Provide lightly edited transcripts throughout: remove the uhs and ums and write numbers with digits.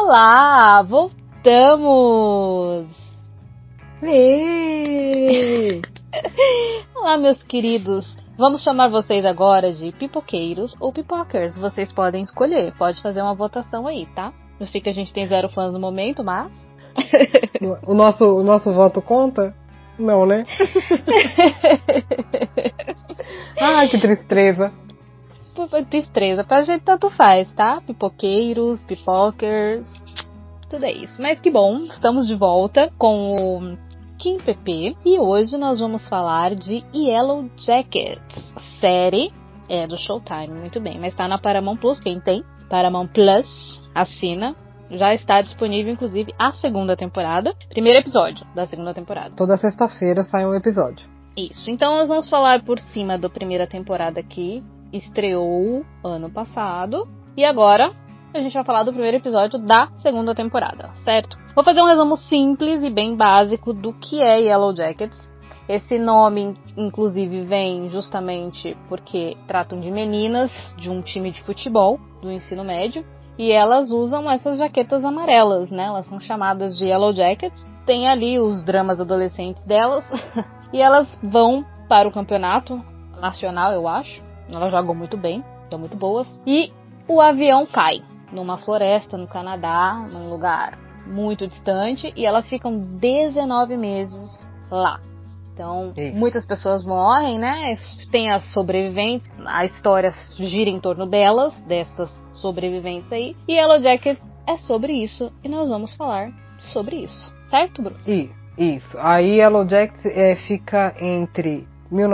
Olá, voltamos! Olá, meus queridos. Vamos chamar vocês agora de pipoqueiros ou pipocers. Vocês podem escolher, pode fazer uma votação aí, tá? Eu sei que a gente tem 0 fãs no momento, mas... O nosso voto conta? Não, né? Ai, que tristeza. Tristeza, pra gente tanto faz, tá? Pipoqueiros, pipokers, tudo é isso. Mas que bom, estamos de volta com o Kim PP e hoje nós vamos falar de Yellow Jackets, série do Showtime, muito bem, mas tá na Paramount Plus, quem tem Paramount Plus, assina. Já está disponível, inclusive, a 2ª temporada. Primeiro episódio da 2ª temporada. Toda sexta-feira sai um episódio. Isso, então nós vamos falar por cima da primeira temporada que estreou ano passado. E agora a gente vai falar do primeiro episódio da 2ª temporada, certo? Vou fazer um resumo simples e bem básico do que é Yellow Jackets. Esse nome, inclusive, vem justamente porque tratam de meninas de um time de futebol do ensino médio. E elas usam essas jaquetas amarelas, né? Elas são chamadas de Yellow Jackets. Tem ali os dramas adolescentes delas. E elas vão para o campeonato nacional, eu acho. Elas jogam muito bem, são muito boas. E o avião cai numa floresta no Canadá, num lugar muito distante. E elas ficam 19 meses lá. Então, muitas pessoas morrem, né? Tem as sobreviventes, a história gira em torno delas, dessas sobreviventes aí. E Yellow Jackets é sobre isso, e nós vamos falar sobre isso. Certo, Bruno? Isso. A Yellow Jackets fica entre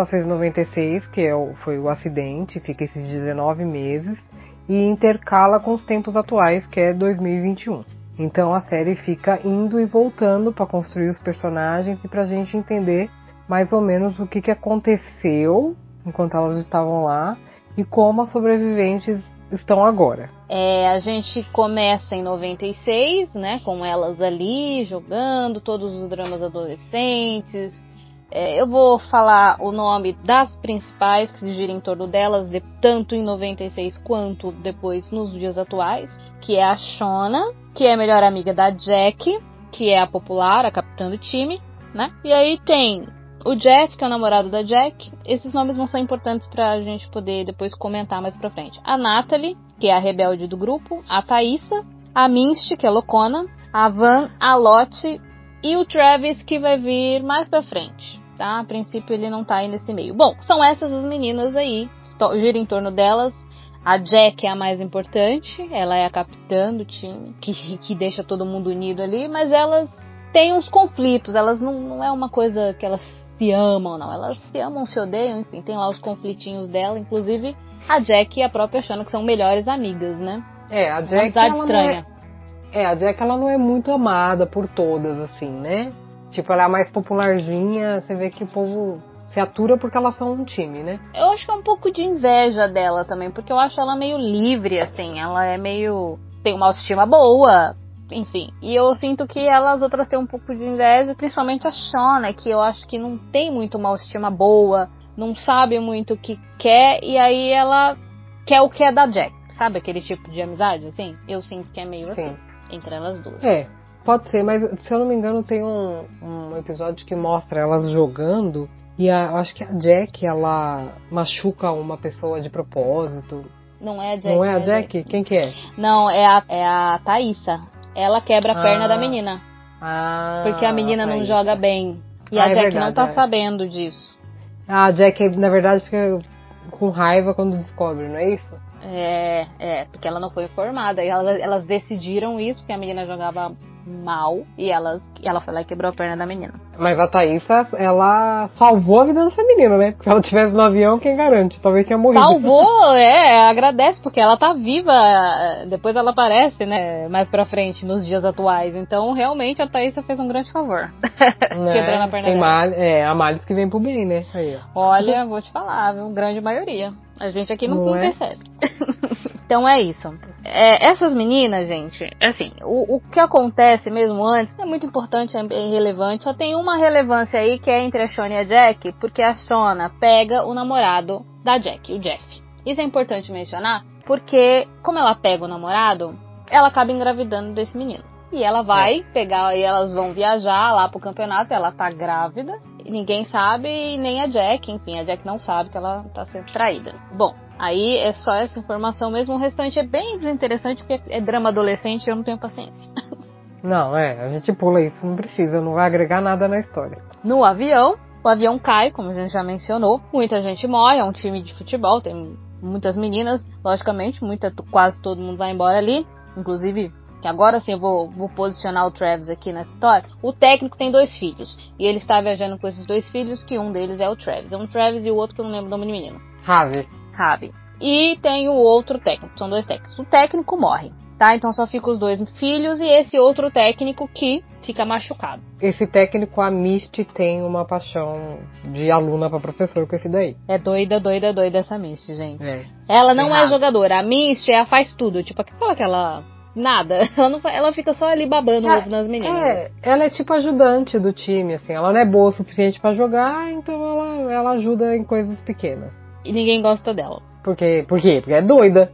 1996, que foi o acidente, fica esses 19 meses, e intercala com os tempos atuais, que é 2021. Então a série fica indo e voltando para construir os personagens e pra gente entender mais ou menos o que aconteceu enquanto elas estavam lá e como as sobreviventes estão agora. A gente começa em 96, né, com elas ali jogando, todos os dramas adolescentes. Eu vou falar o nome das principais que se giram em torno delas, tanto em 96 quanto depois nos dias atuais, que é a Shona, que é a melhor amiga da Jack, que é a popular, a capitã do time, né? E aí tem o Jeff, que é o namorado da Jack. Esses nomes vão ser importantes pra gente poder depois comentar mais pra frente. A Natalie, que é a rebelde do grupo. A Thaísa. A Minch, que é loucona. A Van, a Lottie. E o Travis, que vai vir mais pra frente, tá? A princípio ele não tá aí nesse meio. Bom, são essas as meninas aí. Gira em torno delas. A Jack é a mais importante. Ela é a capitã do time. Que deixa todo mundo unido ali. Mas elas têm uns conflitos. Elas não é uma coisa que elas se amam, não. Elas se amam, se odeiam, enfim, tem lá os conflitinhos dela, inclusive a Jack e a própria Shona, que são melhores amigas, né? A Jack, uma amizade estranha. A Jack, ela não é muito amada por todas, assim, né? Tipo, ela é a mais popularzinha, você vê que o povo se atura porque elas são um time, né? Eu acho que é um pouco de inveja dela também, porque eu acho ela meio livre, assim, ela é meio... tem uma autoestima boa, enfim, e eu sinto que as outras têm um pouco de inveja, principalmente a Shona, que eu acho que não tem muito uma autoestima boa, não sabe muito o que quer, e aí ela quer o que é da Jack, sabe aquele tipo de amizade, assim? Eu sinto que é meio assim, entre elas duas. Pode ser, mas se eu não me engano tem um episódio que mostra elas jogando, e eu acho que a Jack, ela machuca uma pessoa de propósito. Não é a Jack. Não é a Jack? Quem que é? Não, é a Thaísa. Ela quebra a perna da menina. Porque a menina não joga bem. E a Jack verdade, não tá sabendo disso. A Jack, na verdade, fica com raiva quando descobre, não é isso? Porque ela não foi informada. E elas decidiram isso, porque a menina jogava mal. E ela foi lá e quebrou a perna da menina. Mas a Thaísa, ela salvou a vida dessa menina, né? Se ela tivesse no avião, quem garante? Talvez tinha morrido. Salvou, agradece, porque ela tá viva. Depois ela aparece, né? Mais pra frente, nos dias atuais. Então, realmente, a Thaísa fez um grande favor. Quebrando a perna dela. Há males que vem pro bem, né? Aí, ó. Olha, vou te falar, viu? Grande maioria. A gente aqui não percebe. Então é isso. Essas meninas, gente, assim, o que acontece mesmo antes é muito importante, é relevante. Só tem uma relevância aí que é entre a Shona e a Jack, porque a Shona pega o namorado da Jack, o Jeff. Isso é importante mencionar, porque como ela pega o namorado, ela acaba engravidando desse menino. E ela vai pegar, e elas vão viajar lá pro campeonato, ela tá grávida, e ninguém sabe, nem a Jack, enfim, a Jack não sabe que ela tá sendo traída. Bom, aí é só essa informação mesmo, o restante é bem desinteressante, porque é drama adolescente e eu não tenho paciência. Não, a gente pula isso, não precisa, não vai agregar nada na história. No avião, o avião cai, como a gente já mencionou, muita gente morre, é um time de futebol, tem muitas meninas, logicamente, quase todo mundo vai embora ali, inclusive, que agora sim eu vou posicionar o Travis aqui nessa história. O técnico tem 2 filhos, e ele está viajando com esses 2 filhos, que um deles é o Travis. É um Travis e o outro que eu não lembro o nome do menino. Ravi. E tem o outro técnico, são 2 técnicos. O técnico morre, tá? Então só fica os 2 filhos e esse outro técnico que fica machucado. Esse técnico, a Misty, tem uma paixão de aluna pra professor com esse daí. É doida essa Misty, gente. Ela não é jogadora, a Misty faz tudo, tipo, sabe aquela... Nada, ela fica só ali babando o ovo nas meninas. Ela é tipo ajudante do time, assim, ela não é boa o suficiente pra jogar, então ela ajuda em coisas pequenas. E ninguém gosta dela. Por quê? Porque é doida.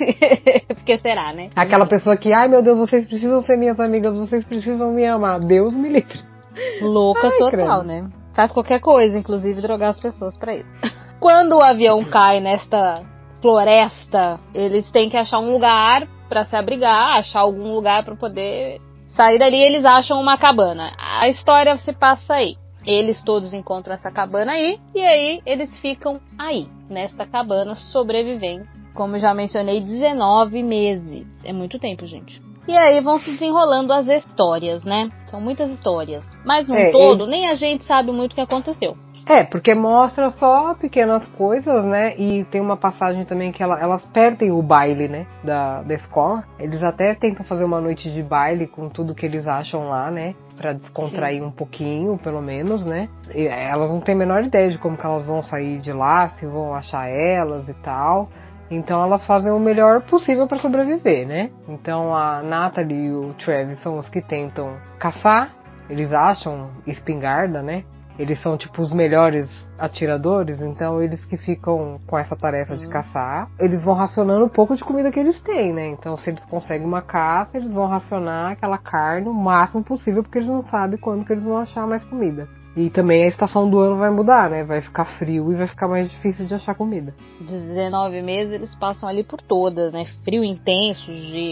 Porque será, né? Aquela pessoa que, ai meu Deus, vocês precisam ser minhas amigas, vocês precisam me amar. Deus me livre. Louca total, credo. Né? Faz qualquer coisa, inclusive drogar as pessoas pra isso. Quando o avião cai nesta floresta, eles têm que achar um lugar pra se abrigar, achar algum lugar pra poder sair dali. Eles acham uma cabana. A história se passa aí. Eles todos encontram essa cabana aí, e aí eles ficam aí, nesta cabana, sobrevivendo. Como eu já mencionei, 19 meses. É muito tempo, gente. E aí vão se desenrolando as histórias, né? São muitas histórias. Mas no todo, nem a gente sabe muito o que aconteceu. Porque mostra só pequenas coisas, né? E tem uma passagem também que elas perdem o baile, né? Da escola. Eles até tentam fazer uma noite de baile com tudo que eles acham lá, né? Pra descontrair um pouquinho, pelo menos, né? E elas não têm a menor ideia de como que elas vão sair de lá, se vão achar elas e tal. Então elas fazem o melhor possível pra sobreviver, né? Então a Natalie e o Travis são os que tentam caçar. Eles acham espingarda, né? Eles são, tipo, os melhores atiradores, então eles que ficam com essa tarefa de caçar. Eles vão racionando um pouco de comida que eles têm, né? Então, se eles conseguem uma caça, eles vão racionar aquela carne o máximo possível, porque eles não sabem quando que eles vão achar mais comida. E também a estação do ano vai mudar, né? Vai ficar frio e vai ficar mais difícil de achar comida. 19 meses eles passam ali por todas, né? Frio intenso,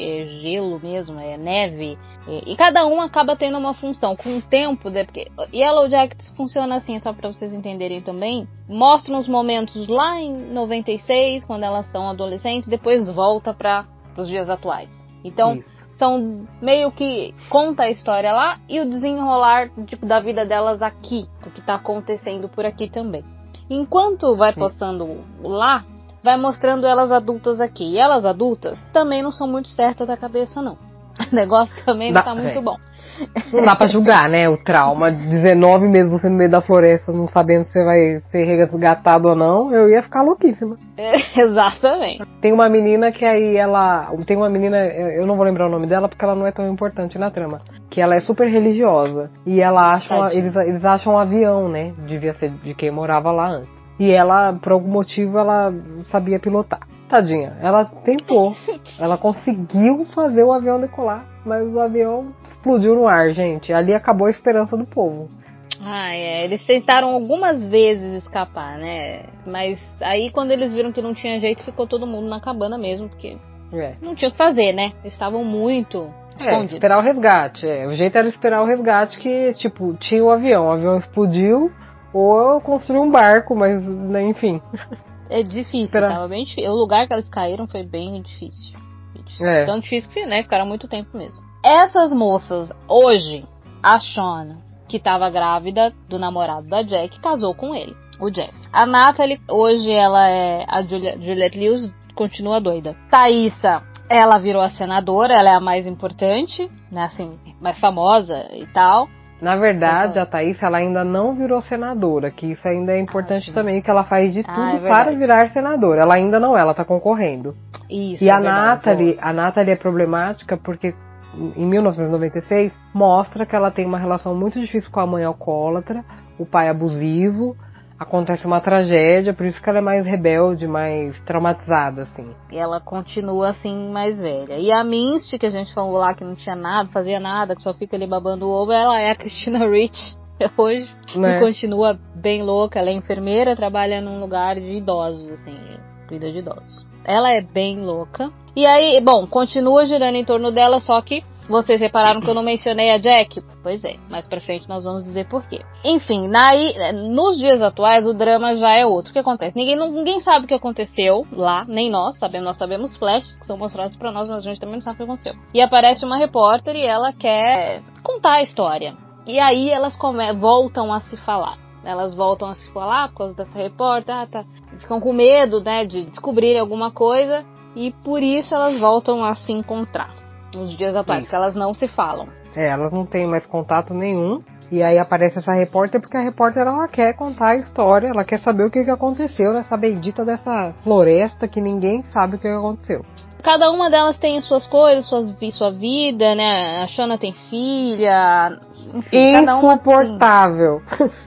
gelo mesmo, neve. E cada um acaba tendo uma função. Com o tempo, porque Yellow Jackets funciona assim, só pra vocês entenderem também. Mostra uns momentos lá em 96, quando elas são adolescentes, depois volta para os dias atuais. Então... Isso. São meio que conta a história lá e o desenrolar tipo, da vida delas aqui, o que tá acontecendo por aqui também. Enquanto vai passando lá, vai mostrando elas adultas aqui. E elas adultas também não são muito certas da cabeça, não. O negócio também não tá muito bom. Não dá pra julgar, né? O trauma de 19 meses você no meio da floresta, não sabendo se você vai ser resgatado ou não, eu ia ficar louquíssima. Exatamente. Tem uma menina que aí tem uma menina, eu não vou lembrar o nome dela porque ela não é tão importante na trama. Que ela é super religiosa. E ela acha, eles acham um avião, né? Devia ser de quem morava lá antes. E ela, por algum motivo, ela sabia pilotar. Tadinha, ela tentou. Ela conseguiu fazer o avião decolar, mas o avião explodiu no ar, gente. Ali acabou a esperança do povo. Eles tentaram algumas vezes escapar, né? Mas aí quando eles viram que não tinha jeito, ficou todo mundo na cabana mesmo, porque não tinha o que fazer, né? Eles estavam muito escondidos. Esperar o resgate. O jeito era esperar o resgate que, tipo, tinha o avião explodiu, ou eu construí um barco, mas, né, enfim... É difícil, tava bem difícil. O lugar que elas caíram foi bem difícil. Tão difícil que, né, ficaram muito tempo mesmo. Essas moças, hoje, a Shauna, que tava grávida do namorado da Jack, casou com ele, o Jeff. A Natalie, hoje ela é a Juliette Lewis, continua doida. Thaísa, ela virou a senadora, ela é a mais importante, né, assim, mais famosa e tal. Na verdade, a Thaís, ela ainda não virou senadora, que isso ainda é importante também, que ela faz de tudo para virar senadora. Ela ainda não é, ela tá concorrendo. Isso, e a Natalie é problemática porque em 1996 mostra que ela tem uma relação muito difícil com a mãe alcoólatra, o pai abusivo, acontece uma tragédia, por isso que ela é mais rebelde, mais traumatizada, assim. E ela continua assim, mais velha. E a Misty, que a gente falou lá que não tinha nada, fazia nada, que só fica ali babando o ovo, ela é a Christina Ricci hoje, Né? e continua bem louca. Ela é enfermeira, trabalha num lugar de idosos, assim, cuida de idosos. Ela é bem louca. E aí, bom, continua girando em torno dela, só que vocês repararam que eu não mencionei a Jack? Pois é, mais pra frente nós vamos dizer por quê. Enfim, nos dias atuais o drama já é outro. O que acontece? Ninguém sabe o que aconteceu lá, nem nós sabemos. Nós sabemos flashes que são mostrados pra nós, mas a gente também não sabe o que aconteceu. E aparece uma repórter e ela quer contar a história. E aí elas voltam a se falar. Elas voltam a se falar por causa dessa repórter, ficam com medo, né, de descobrir alguma coisa, e por isso elas voltam a se encontrar nos dias atuais, porque elas não se falam. Elas não têm mais contato nenhum, e aí aparece essa repórter, porque a repórter ela quer contar a história, ela quer saber o que aconteceu nessa bendita dessa floresta que ninguém sabe o que aconteceu. Cada uma delas tem suas coisas, sua vida, né? A Shona tem filha. Enfim, insuportável.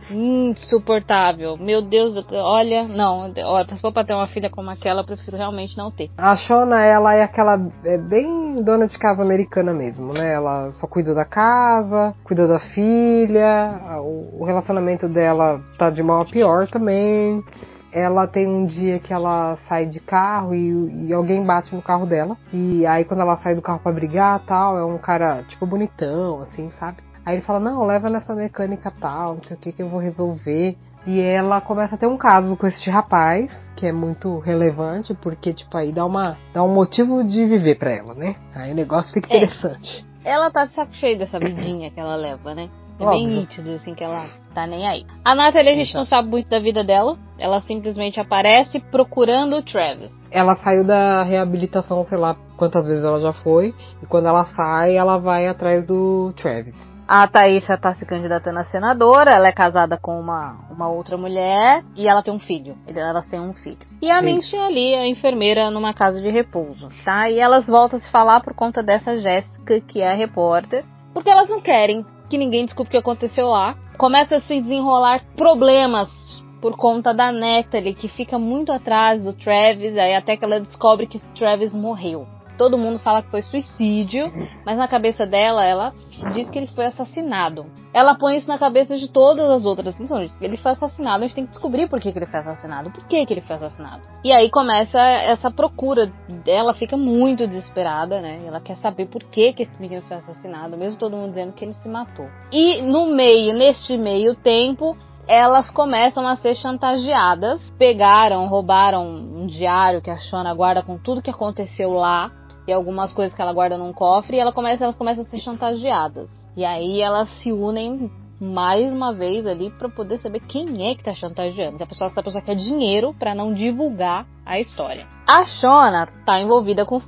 Insuportável. Meu Deus, olha, não. Olha, se for pra ter uma filha como aquela, eu prefiro realmente não ter. A Shona, ela é aquela bem dona de casa americana mesmo, né? Ela só cuida da casa, cuida da filha, o relacionamento dela tá de mal a pior também. Ela tem um dia que ela sai de carro e alguém bate no carro dela. E aí quando ela sai do carro pra brigar tal, é um cara tipo bonitão, assim, sabe? Aí ele fala, não, leva nessa mecânica tal, não sei o que eu vou resolver. E ela começa a ter um caso com esse rapaz, que é muito relevante, porque tipo aí dá um motivo de viver pra ela, né? Aí o negócio fica interessante. Ela tá de saco cheio dessa vidinha que ela leva, né? É Óbvio. Bem nítido, assim, que ela tá nem aí. A Natalie, a gente não sabe muito da vida dela. Ela simplesmente aparece procurando o Travis. Ela saiu da reabilitação, sei lá quantas vezes ela já foi. E quando ela sai, ela vai atrás do Travis. A Thaísa tá se candidatando a senadora. Ela é casada com uma outra mulher. E ela tem um filho. Elas têm um filho. E a Misty é ali, a enfermeira numa casa de repouso, tá? E elas voltam a se falar por conta dessa Jéssica, que é a repórter. Porque elas não querem que ninguém descubra o que aconteceu lá. Começa a se desenrolar problemas por conta da Natalie, que fica muito atrás do Travis, aí até que ela descobre que esse Travis morreu. Todo mundo fala que foi suicídio, mas na cabeça dela, ela diz que ele foi assassinado. Ela põe isso na cabeça de todas as outras. Então, ele foi assassinado, a gente tem que descobrir por que ele foi assassinado. Por que ele foi assassinado? E aí começa essa procura. Ela fica muito desesperada, né? Ela quer saber por que esse menino foi assassinado, mesmo todo mundo dizendo que ele se matou. E neste meio tempo, elas começam a ser chantageadas. Roubaram um diário que a Shona guarda com tudo que aconteceu lá. E algumas coisas que ela guarda num cofre, e elas começam a ser chantageadas. E aí elas se unem mais uma vez ali pra poder saber quem é que tá chantageando. Essa pessoa quer dinheiro pra não divulgar a história. A Shona tá envolvida com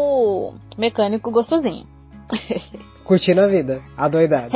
o mecânico gostosinho. Curtindo a vida, adoidada.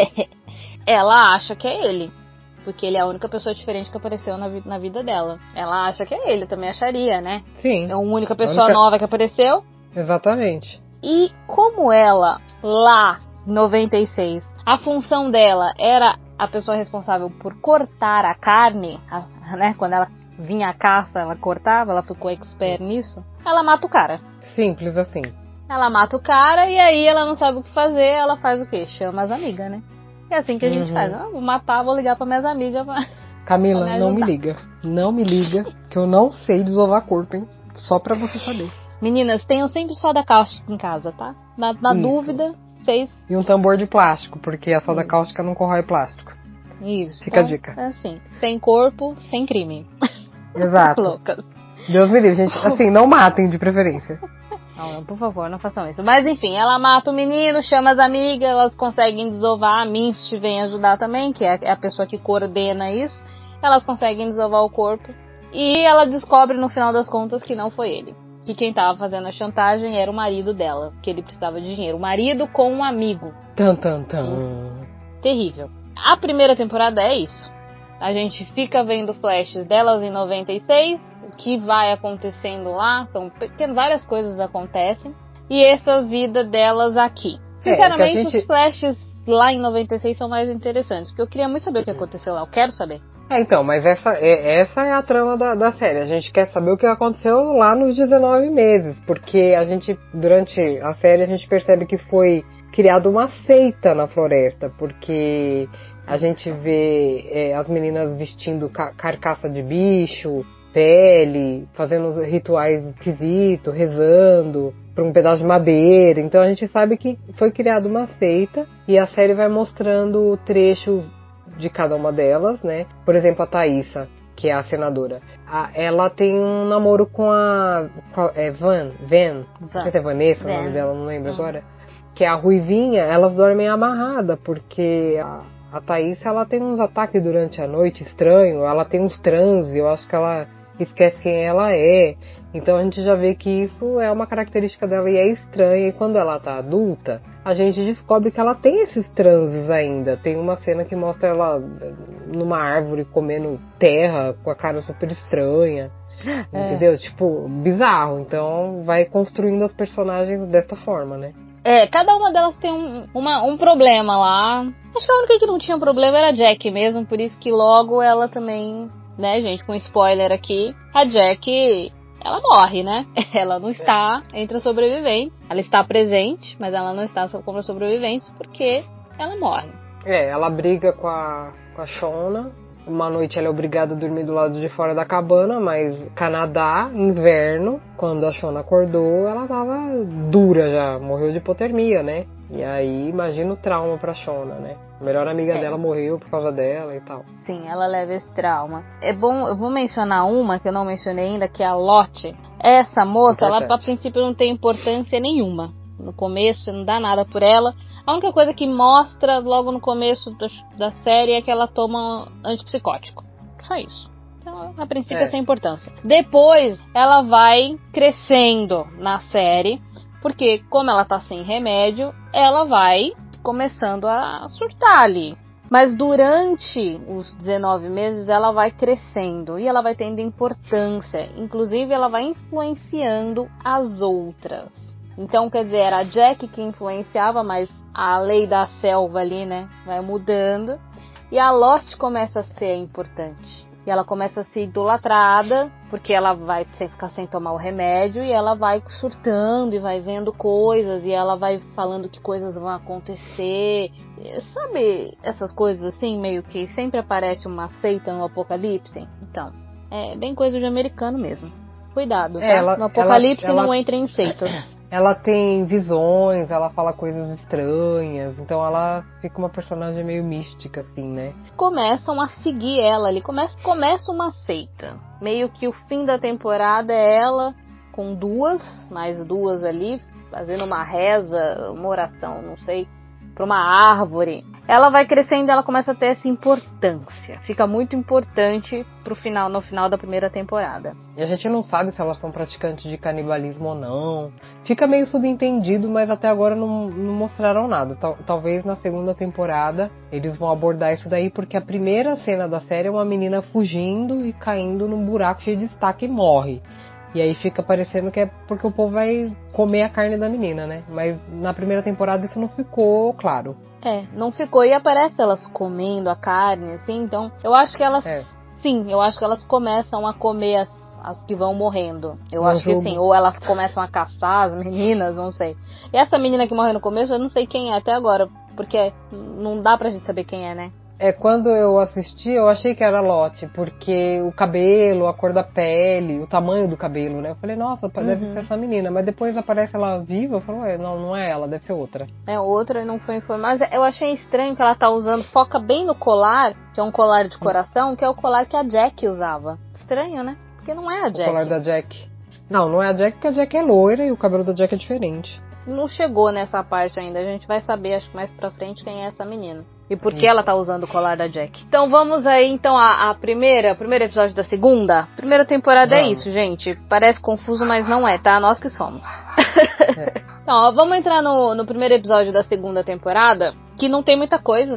Ela acha que é ele. Porque ele é a única pessoa diferente que apareceu na vida dela. Ela acha que é ele, eu também acharia, né? Sim. É a única pessoa nova que apareceu. Exatamente. E como ela, lá em 96, a função dela era a pessoa responsável por cortar a carne, né? Quando ela vinha à caça, ela cortava, ela ficou expert nisso. Ela mata o cara. Simples assim. Ela mata o cara e aí ela não sabe o que fazer, ela faz o quê? Chama as amigas, né? É assim que a gente faz. Vou matar, vou ligar para minhas amigas. Camila, não me liga. Não me liga, que eu não sei desovar corpo, hein? Só pra você saber. Meninas, tenham sempre soda cáustica em casa, tá? Na dúvida, vocês... E um tambor de plástico, porque a soda cáustica não corrói plástico. Isso. Fica a dica. É assim, sem corpo, sem crime. Exato. Loucas. Deus me livre, gente. Assim, não matem de preferência. Não, por favor, não façam isso. Mas enfim, ela mata o menino, chama as amigas, elas conseguem desovar. A Misty vem ajudar também, que é a pessoa que coordena isso. Elas conseguem desovar o corpo. E ela descobre no final das contas que não foi ele. Que quem tava fazendo a chantagem era o marido dela, que ele precisava de dinheiro. O marido com um amigo. Tan. Terrível. A primeira temporada é isso. A gente fica vendo flashes delas em 96, o que vai acontecendo lá, várias coisas acontecem, e essa vida delas aqui. Sinceramente, os flashes lá em 96 são mais interessantes, porque eu queria muito saber o que aconteceu lá, eu quero saber. Então, mas essa é a trama da série. A gente quer saber o que aconteceu lá nos 19 meses, porque durante a série, a gente percebe que foi criada uma seita na floresta, porque a gente vê as meninas vestindo carcaça de bicho, pele, fazendo rituais esquisitos, rezando por um pedaço de madeira. Então a gente sabe que foi criada uma seita, e a série vai mostrando trechos de cada uma delas, né? Por exemplo, a Thaísa, que é a senadora. Ela tem um namoro com a Van. Não sei se é Vanessa o nome dela, não lembro agora. Que é a ruivinha. Elas dormem amarrada, porque a Thaísa, ela tem uns ataques durante a noite estranho. Ela tem uns transes, eu acho que ela esquece quem ela é. Então a gente já vê que isso é uma característica dela e é estranha. E quando ela tá adulta, a gente descobre que ela tem esses transes ainda. Tem uma cena que mostra ela numa árvore comendo terra com a cara super estranha. Entendeu? Tipo, bizarro. Então vai construindo as personagens dessa forma, né? Cada uma delas tem um problema lá. Acho que a única que não tinha problema era a Jack mesmo, por isso que logo ela também, né, gente, com spoiler aqui, a Jack, ela morre, né? Ela não está entre os sobreviventes. Ela está presente, mas ela não está como os sobreviventes porque ela morre. Ela briga com a Shona. Uma noite ela é obrigada a dormir do lado de fora da cabana, mas Canadá, inverno, quando a Shona acordou, ela tava dura já, morreu de hipotermia, né? E aí, imagina o trauma pra Shona, né? A melhor amiga dela morreu por causa dela e tal. Sim, ela leva esse trauma. É bom, eu vou mencionar uma que eu não mencionei ainda, que é a Lottie. Essa moça, ela a princípio não tem importância nenhuma. No começo, não dá nada por ela. A única coisa que mostra logo no começo da série é que ela toma antipsicótico. Só isso. Então, a princípio é sem importância. Depois, ela vai crescendo na série, porque como ela tá sem remédio, ela vai começando a surtar ali. Mas durante os 19 meses ela vai crescendo e ela vai tendo importância. Inclusive ela vai influenciando as outras. Então, quer dizer, era a Jack que influenciava, mas a lei da selva ali, né, vai mudando. E a Lottie começa a ser importante. E ela começa a ser idolatrada, porque ela vai ficar sem tomar o remédio, e ela vai surtando e vai vendo coisas, e ela vai falando que coisas vão acontecer. Sabe essas coisas assim, meio que sempre aparece uma seita no apocalipse? Então, é bem coisa de americano mesmo. Cuidado, tá? No apocalipse não entra em seitas. Ela tem visões, ela fala coisas estranhas, então ela fica uma personagem meio mística, assim, né? Começam a seguir ela ali, começa uma seita. Meio que o fim da temporada é ela com mais duas ali, fazendo uma reza, uma oração, não sei, para uma árvore. Ela vai crescendo e ela começa a ter essa importância. Fica muito importante no final da primeira temporada. E a gente não sabe se elas são praticantes de canibalismo ou não. Fica meio subentendido, mas até agora não mostraram nada. Talvez na segunda temporada eles vão abordar isso daí, porque a primeira cena da série é uma menina fugindo e caindo num buraco cheio de estaca e morre. E aí fica parecendo que é porque o povo vai comer a carne da menina, né? Mas na primeira temporada isso não ficou claro. Não ficou. E aparece elas comendo a carne, assim, então eu acho que elas... Sim, eu acho que elas começam a comer as que vão morrendo. Eu acho que sim, ou elas começam a caçar as meninas, não sei. E essa menina que morreu no começo, eu não sei quem é até agora, porque não dá pra gente saber quem é, né? Quando eu assisti, eu achei que era Lottie, porque o cabelo, a cor da pele, o tamanho do cabelo, né? Eu falei, nossa, deve ser essa menina. Mas depois aparece ela viva, eu falei, não é ela, deve ser outra. É outra, não foi informada. Mas eu achei estranho que ela tá usando, foca bem no colar, que é um colar de coração, que é o colar que a Jack usava. Estranho, né? Porque não é a Jack. O colar da Jack. Não é a Jack, porque a Jack é loira e o cabelo da Jack é diferente. Não chegou nessa parte ainda, a gente vai saber, acho que mais pra frente, quem é essa menina. E por que ela tá usando o colar da Jack. Então vamos aí, a primeiro episódio da segunda. Primeira temporada é isso, gente. Parece confuso, mas não é, tá? Nós que somos. Então, vamos entrar no primeiro episódio da segunda temporada, que não tem muita coisa, tá?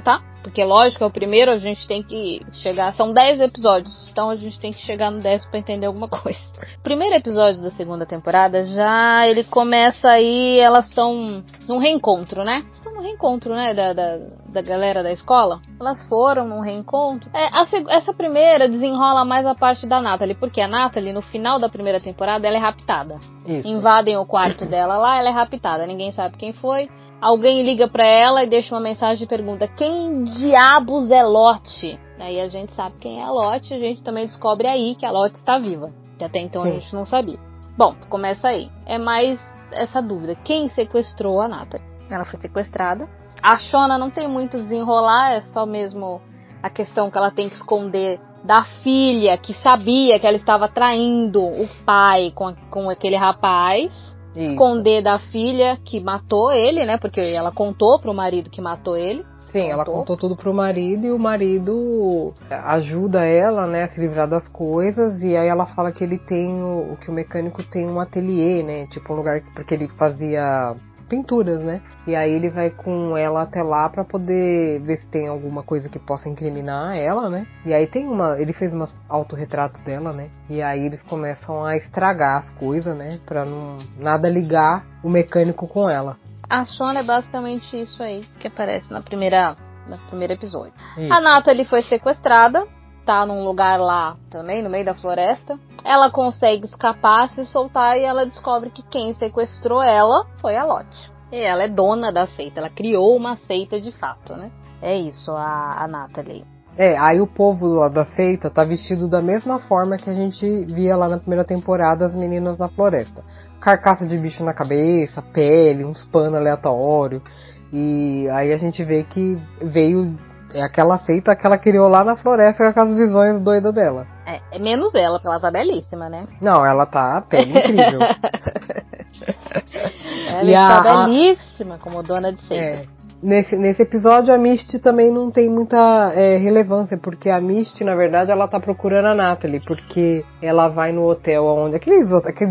Porque, lógico, é o primeiro, a gente tem que chegar... São 10 episódios, então a gente tem que chegar no 10 pra entender alguma coisa. O primeiro episódio da segunda temporada, já ele começa aí, elas estão num reencontro, né? Estão num reencontro, né, da galera da escola. Elas foram num reencontro. Essa primeira desenrola mais a parte da Natalie, porque a Natalie, no final da primeira temporada, ela é raptada. Isso. Invadem o quarto dela lá, ela é raptada, ninguém sabe quem foi. Alguém liga pra ela e deixa uma mensagem e pergunta: quem diabos é Lottie? Aí a gente sabe quem é a Lottie, a gente também descobre aí que a Lottie está viva, que até então Sim. A gente não sabia. Bom, começa aí. É mais essa dúvida: quem sequestrou a Natalie? Ela foi sequestrada. A Shona não tem muito desenrolar, é só mesmo a questão que ela tem que esconder da filha, que sabia que ela estava traindo o pai com aquele rapaz. Isso. Esconder da filha que matou ele, né? Porque ela contou pro marido que matou ele. Sim, ela contou tudo pro marido e o marido ajuda ela, né, a se livrar das coisas. E aí ela fala que ele tem que o mecânico tem um ateliê, né? Tipo um lugar porque ele fazia pinturas, né? E aí ele vai com ela até lá pra poder ver se tem alguma coisa que possa incriminar ela, né? E aí ele fez um autorretrato dela, né? E aí eles começam a estragar as coisas, né? Pra não nada ligar o mecânico com ela. A Shona é basicamente isso aí que aparece no primeiro episódio. Isso. A Natalie foi sequestrada, tá num lugar lá também, no meio da floresta. Ela consegue escapar, se soltar, e ela descobre que quem sequestrou ela foi a Lottie. E ela é dona da seita, ela criou uma seita de fato, né? É isso, a Natalie. Aí o povo lá da seita tá vestido da mesma forma que a gente via lá na primeira temporada as meninas na floresta. Carcaça de bicho na cabeça, pele, uns panos aleatórios. E aí a gente vê que veio aquela seita que ela criou lá na floresta com aquelas visões doidas dela. É menos ela, porque ela tá belíssima, né? Não, ela tá pele incrível. Ela está belíssima como dona de seita. Nesse episódio a Misty também não tem muita relevância, porque a Misty, na verdade, ela tá procurando a Natalie, porque ela vai no hotel onde... Aqueles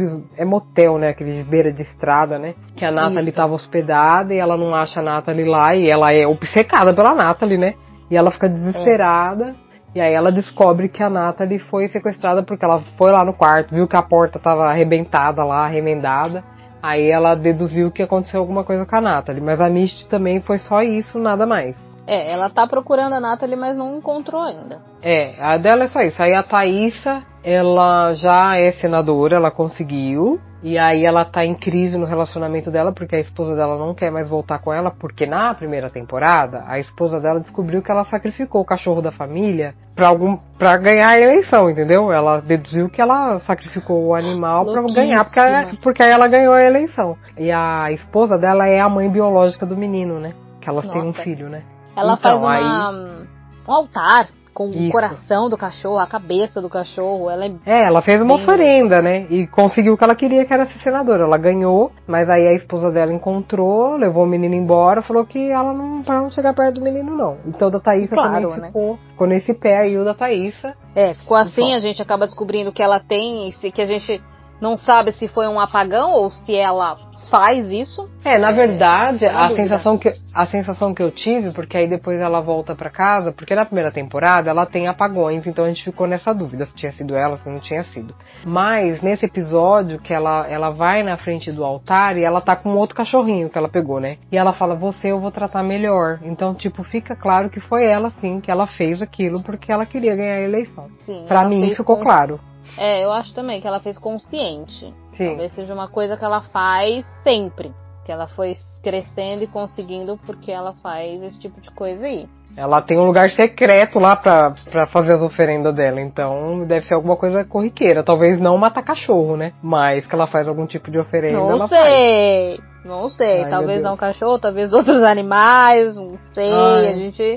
é motel, né? Aqueles beira de estrada, né? Que a Natalie tava hospedada e ela não acha a Natalie lá e ela é obcecada pela Natalie, né? E ela fica desesperada. E aí ela descobre que a Natalie foi sequestrada porque ela foi lá no quarto, viu que a porta tava arrebentada lá, remendada. Aí ela deduziu que aconteceu alguma coisa com a Natalie. Mas a Misty também foi só isso, nada mais. Ela tá procurando a Natalie, mas não encontrou ainda. A dela é só isso. Aí a Thaísa, ela já é senadora, ela conseguiu. E aí ela tá em crise no relacionamento dela, porque a esposa dela não quer mais voltar com ela, porque na primeira temporada, a esposa dela descobriu que ela sacrificou o cachorro da família pra ganhar a eleição, entendeu? Ela deduziu que ela sacrificou o animal pra ganhar, porque aí ela ganhou a eleição. E a esposa dela é a mãe biológica do menino, né? Que elas têm um filho, né? Ela então, faz um altar com o coração do cachorro, a cabeça do cachorro. Ela fez uma oferenda, né? E conseguiu o que ela queria, que era ser senadora. Ela ganhou, mas aí a esposa dela encontrou, levou o menino embora, falou que ela não pra não chegar perto do menino, não. Então da Thaísa também ficou nesse pé aí o da Thaísa. Ficou assim, a gente acaba descobrindo que ela tem, que a gente não sabe se foi um apagão ou se ela faz isso. Na verdade, a sensação que eu tive, porque aí depois ela volta pra casa, porque na primeira temporada ela tem apagões, então a gente ficou nessa dúvida se tinha sido ela, se não tinha sido. Mas nesse episódio que ela vai na frente do altar e ela tá com outro cachorrinho que ela pegou, né? E ela fala: você eu vou tratar melhor. Então, tipo, fica claro que foi ela, sim, que ela fez aquilo porque ela queria ganhar a eleição. Sim, pra mim ficou claro. Eu acho também que ela fez consciente. Sim. Talvez seja uma coisa que ela faz sempre. Que ela foi crescendo e conseguindo porque ela faz esse tipo de coisa aí. Ela tem um lugar secreto lá pra fazer as oferendas dela. Então deve ser alguma coisa corriqueira. Talvez não matar cachorro, né? Mas que ela faz algum tipo de oferenda, ela faz. Não sei. Talvez não cachorro, talvez outros animais. Não sei. A gente...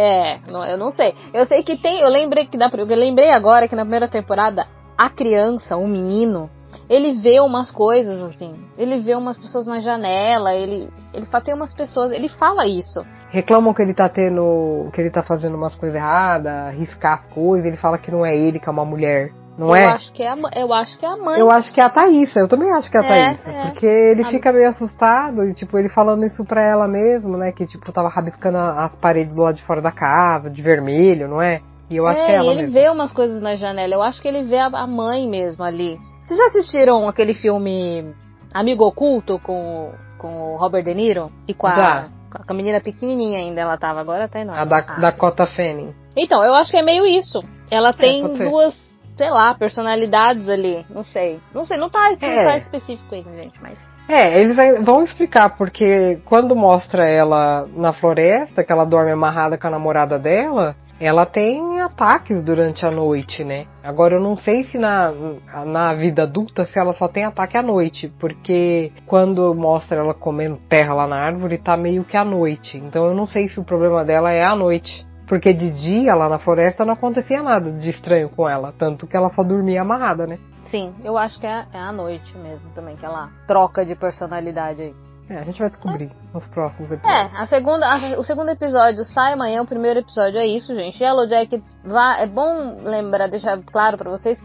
eu não sei. Eu sei que tem... Eu lembrei agora que na primeira temporada a criança, o menino, ele vê umas coisas assim. Ele vê umas pessoas na janela, ele tem umas pessoas, ele fala isso. Reclamam que ele tá fazendo umas coisas erradas, riscar as coisas, ele fala que não é ele, que é uma mulher. não é? Eu acho que é a mãe. Eu acho que é a Thaísa, eu também acho que é a Thaísa. Porque ele fica meio assustado, e tipo, ele falando isso pra ela mesmo, né? Que tipo, tava rabiscando as paredes do lado de fora da casa, de vermelho, não é? E eu acho que é ela ele mesmo. vê umas coisas na janela, eu acho que ele vê a mãe mesmo ali. Vocês já assistiram aquele filme Amigo Oculto com o Robert De Niro? E com a menina pequenininha ainda, ela tava, agora tá enorme. A Dakota Fanning. Então, eu acho que é meio isso. Ela tem duas, sei lá, personalidades ali. Não sei, não tá específico aí, gente, mas... Eles vão explicar, porque quando mostra ela na floresta, que ela dorme amarrada com a namorada dela, ela tem ataques durante a noite, né? Agora eu não sei se na vida adulta se ela só tem ataque à noite, porque quando mostra ela comendo terra lá na árvore, tá meio que à noite. Então eu não sei se o problema dela é à noite. Porque de dia, lá na floresta, não acontecia nada de estranho com ela. Tanto que ela só dormia amarrada, né? Sim, eu acho que é à noite mesmo também, que ela troca de personalidade aí. A gente vai descobrir nos próximos episódios. O segundo episódio sai amanhã, o primeiro episódio é isso, gente. Yellow Jackets, é bom lembrar, deixar claro pra vocês que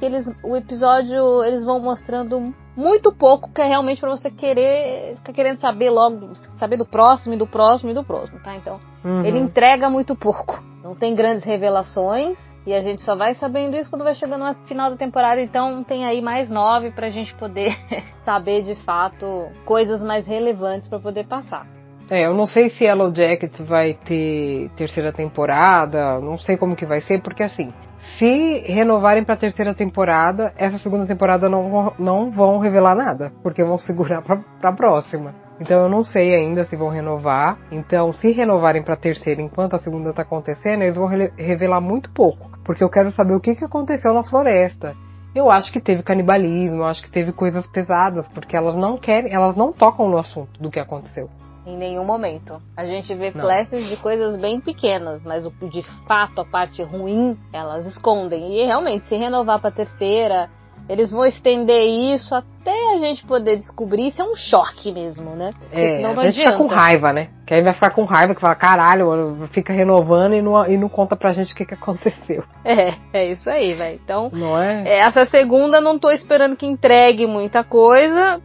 eles vão mostrando muito pouco, que é realmente pra você ficar querendo saber logo, saber do próximo e do próximo e do próximo, tá? Então, ele entrega muito pouco. Não tem grandes revelações e a gente só vai sabendo isso quando vai chegando no final da temporada. Então tem aí mais 9 pra gente poder saber de fato coisas mais relevantes pra poder passar. Eu não sei se Yellow Jackets vai ter terceira temporada, não sei como que vai ser, porque assim, se renovarem pra terceira temporada, essa segunda temporada não vão revelar nada, porque vão segurar pra próxima. Então eu não sei ainda se vão renovar. Então se renovarem pra terceira enquanto a segunda tá acontecendo, eles vão revelar muito pouco. Porque eu quero saber o que aconteceu na floresta. Eu acho que teve canibalismo, eu acho que teve coisas pesadas, porque elas não tocam no assunto do que aconteceu. Em nenhum momento. A gente vê flashes de coisas bem pequenas, mas de fato a parte ruim elas escondem. E realmente, se renovar pra terceira, eles vão estender isso até a gente poder descobrir. Isso é um choque mesmo, né? Porque senão não a gente adianta. fica com raiva, né? Que aí vai ficar com raiva, que fala, caralho, mano, fica renovando e não conta pra gente o que aconteceu. É isso aí, velho. Então, não é? Essa segunda não tô esperando que entregue muita coisa,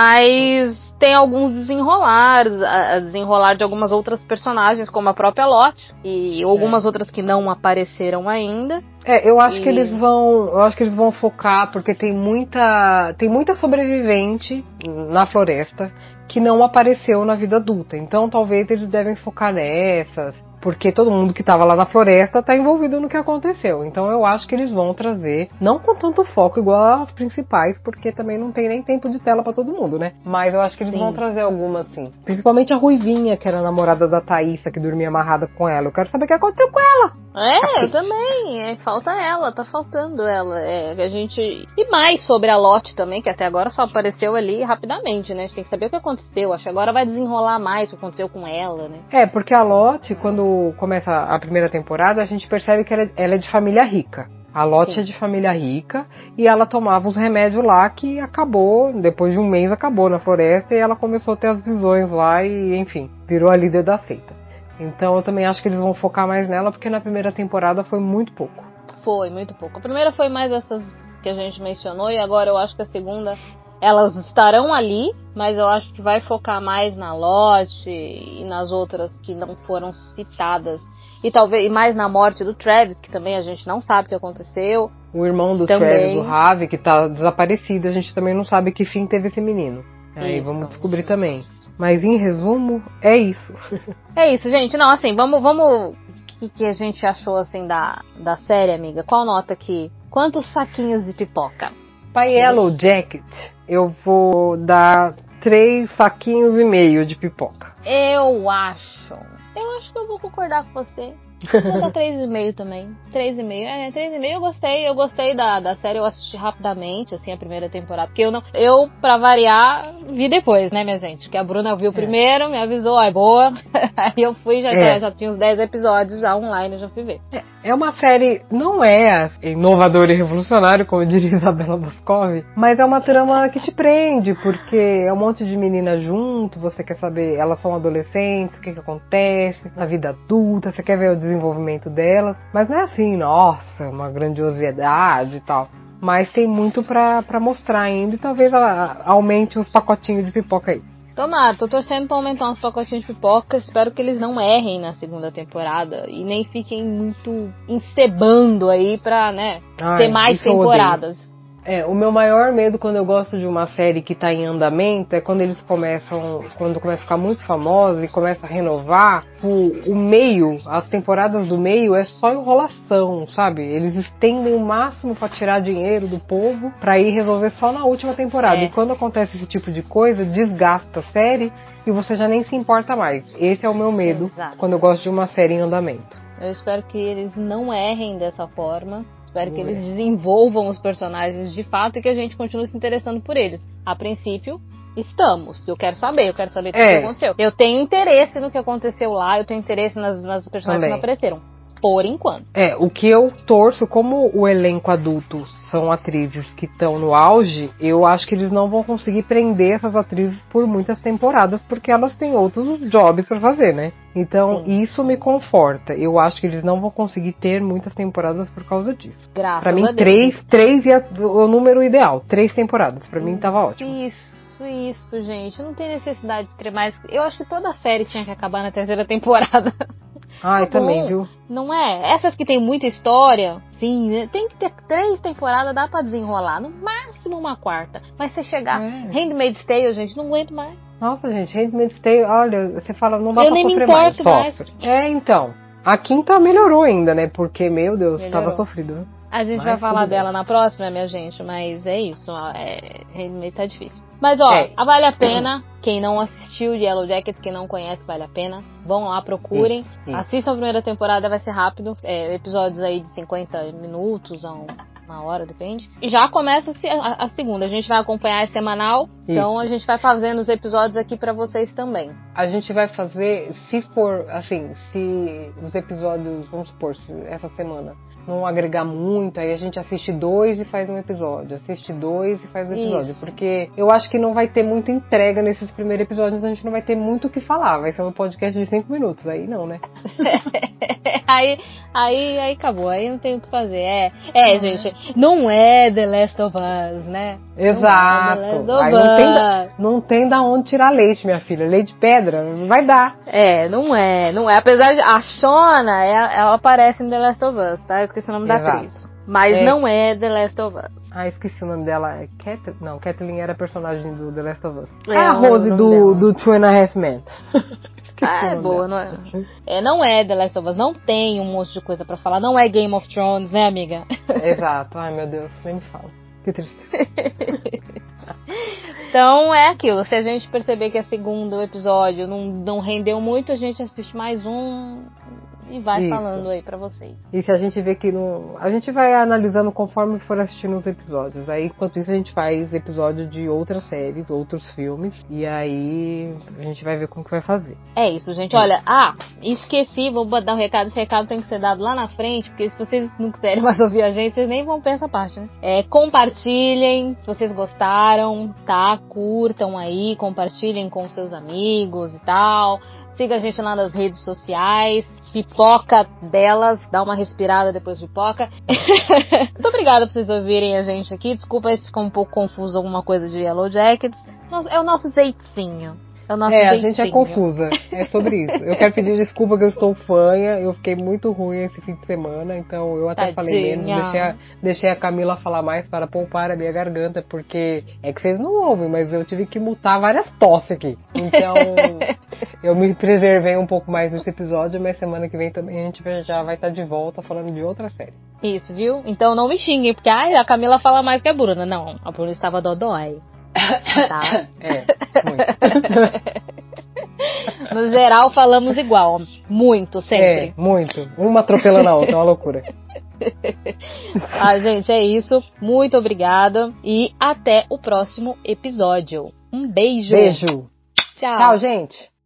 mas tem alguns desenrolar de algumas outras personagens, como a própria Lottie, e algumas outras que não apareceram ainda. Eu acho que eles vão focar, porque tem muita sobrevivente na floresta que não apareceu na vida adulta. Então talvez eles devem focar nessas, porque todo mundo que estava lá na floresta está envolvido no que aconteceu. Então eu acho que eles vão trazer, não com tanto foco igual as principais, porque também não tem nem tempo de tela para todo mundo, né? Mas eu acho que eles vão trazer algumas, sim. Principalmente a Ruivinha, que era a namorada da Thaísa, que dormia amarrada com ela. Eu quero saber o que aconteceu com ela. Eu também. Falta ela, tá faltando ela. A gente... E mais sobre a Lottie também, que até agora só apareceu ali rapidamente, né? A gente tem que saber o que aconteceu. Acho que agora vai desenrolar mais o que aconteceu com ela, né? Porque a Lottie, quando começa a primeira temporada, a gente percebe que ela é de família rica. A Lottie é de família rica e ela tomava os remédios lá que acabou, depois de um mês acabou na floresta e ela começou a ter as visões lá e, enfim, virou a líder da seita. Então eu também acho que eles vão focar mais nela, porque na primeira temporada foi muito pouco. Foi, muito pouco. A primeira foi mais essas que a gente mencionou, e agora eu acho que a segunda, elas estarão ali, mas eu acho que vai focar mais na Lottie e nas outras que não foram citadas. E talvez mais na morte do Travis, que também a gente não sabe o que aconteceu. O irmão do Travis, o Ravi, que tá desaparecido, a gente também não sabe que fim teve esse menino. Aí vamos descobrir também. Mas em resumo, é isso. É isso, gente. Não, assim, vamos... O que a gente achou, assim, da série, amiga? Qual nota aqui? Quantos saquinhos de pipoca? Pra Yellow Jacket, eu vou dar 3,5 saquinhos de pipoca. Eu acho que eu vou concordar com você. Vou dar 3,5 também. 3,5. 3,5 eu gostei da série, eu assisti rapidamente, assim, a primeira temporada. Porque eu, pra variar, vi depois, né, minha gente? Que a Bruna viu primeiro, me avisou, é boa. Aí eu fui, já tinha uns 10 episódios já online, eu já fui ver. É uma série, não é inovadora e revolucionária, como diria Isabela Boscov, mas é uma trama que te prende, porque é um monte de meninas junto, você quer saber, elas são adolescentes, o que acontece na vida adulta, você quer ver o desenvolvimento delas, mas não é assim, nossa, uma grandiosidade e tal. Mas tem muito pra mostrar ainda e talvez ela aumente os pacotinhos de pipoca aí. Tomara, tô torcendo pra aumentar uns pacotinhos de pipoca. Espero que eles não errem na segunda temporada e nem fiquem muito encebando aí pra, né, ter mais temporadas. O meu maior medo quando eu gosto de uma série que tá em andamento é quando quando começa a ficar muito famosa e começa a renovar, o meio, as temporadas do meio é só enrolação, sabe? Eles estendem o máximo pra tirar dinheiro do povo pra ir resolver só na última temporada. E quando acontece esse tipo de coisa, desgasta a série e você já nem se importa mais. Esse é o meu medo quando eu gosto de uma série em andamento. Eu espero que eles não errem dessa forma. Espero que eles desenvolvam os personagens de fato e que a gente continue se interessando por eles. A princípio, estamos. Eu quero saber tudo o que aconteceu. Eu tenho interesse no que aconteceu lá, eu tenho interesse nas personagens que não apareceram. Por enquanto. O que eu torço, como o elenco adulto são atrizes que estão no auge, eu acho que eles não vão conseguir prender essas atrizes por muitas temporadas, porque elas têm outros jobs pra fazer, né? Então, isso me conforta. Eu acho que eles não vão conseguir ter muitas temporadas por causa disso. Graças a Deus. Pra mim, 3 é o número ideal. 3 temporadas. Pra mim, tava ótimo. Isso, gente. Não tem necessidade de ter mais. Eu acho que toda a série tinha que acabar na 3ª temporada. Eu também, viu? Não é? Essas que tem muita história, sim, tem que ter 3 temporadas, dá pra desenrolar. No máximo uma 4ª. Mas você chegar... Handmaid's Tale, gente, não aguento mais. Nossa, gente, Handmaid's Tale, olha, você fala, não dá pra sofrer mais. Eu nem me importo mais. Então. A 5ª melhorou ainda, né? Porque, meu Deus, tava sofrido, né? A gente vai falar dela na próxima, minha gente, mas é isso, Handmaid tá difícil. Mas vale a pena, quem não assistiu Yellow Jackets, quem não conhece, vale a pena. Vão lá, procurem, assistam a primeira temporada, vai ser rápido, episódios aí de 50 minutos a uma hora, depende. E já começa a segunda, a gente vai acompanhar semanal, então a gente vai fazendo os episódios aqui pra vocês também. A gente vai fazer, se for, assim, se os episódios, vamos supor, essa semana não agregar muito, aí a gente assiste 2 e faz um episódio, assiste 2 e faz um episódio, porque eu acho que não vai ter muita entrega nesses primeiros episódios, a gente não vai ter muito o que falar, vai ser um podcast de 5 minutos, aí não, né? aí acabou, aí não tem o que fazer, gente, não é The Last of Us, né? Exato, aí não tem da onde tirar leite, minha filha, leite de pedra, não vai dar. Não é, apesar de a Shona, ela aparece em The Last of Us, tá? Eu esqueci o nome da atriz. Mas não é The Last of Us. Esqueci o nome dela. É Kathleen? Não, Kathleen era a personagem do The Last of Us. A Rose do Two and a Half Men. Boa, não é? Não é The Last of Us. Não tem um monte de coisa pra falar. Não é Game of Thrones, né, amiga? Exato. Ai, meu Deus. Nem me fala. Que tristeza. Então é aquilo. Se a gente perceber que o segundo episódio não rendeu muito, a gente assiste mais um... E vai falando aí pra vocês. E se a gente vê que não... A gente vai analisando conforme for assistindo os episódios. Aí, enquanto isso, a gente faz episódio de outras séries, outros filmes. E aí, a gente vai ver como que vai fazer. É isso, gente. Olha, esqueci, vou dar um recado. Esse recado tem que ser dado lá na frente, porque se vocês não quiserem mais ouvir a gente, vocês nem vão ver essa parte, né? Compartilhem, se vocês gostaram, tá? Curtam aí, compartilhem com seus amigos e tal. Siga a gente lá nas redes sociais. Pipoca delas. Dá uma respirada depois de pipoca. Muito obrigada por vocês ouvirem a gente aqui. Desculpa se ficou um pouco confuso alguma coisa de Yellow Jackets. É o nosso jeitinho. A gente é confusa. É sobre isso. Eu quero pedir desculpa que eu estou fanha. Eu fiquei muito ruim esse fim de semana. Então eu até falei menos. Deixei a Camila falar mais para poupar a minha garganta. Porque é que vocês não ouvem, mas eu tive que mutar várias tosses aqui. Então eu me preservei um pouco mais nesse episódio. Mas semana que vem também a gente já vai estar de volta falando de outra série. Isso, viu? Então não me xinguem. Porque a Camila fala mais que a Bruna. Não, a Bruna estava dodói. Tá? Muito. No geral falamos igual. Muito, sempre. Muito. Uma atropelando a outra, é uma loucura. Gente, é isso. Muito obrigada. E até o próximo episódio. Um beijo. Beijo. Tchau. Tchau, gente.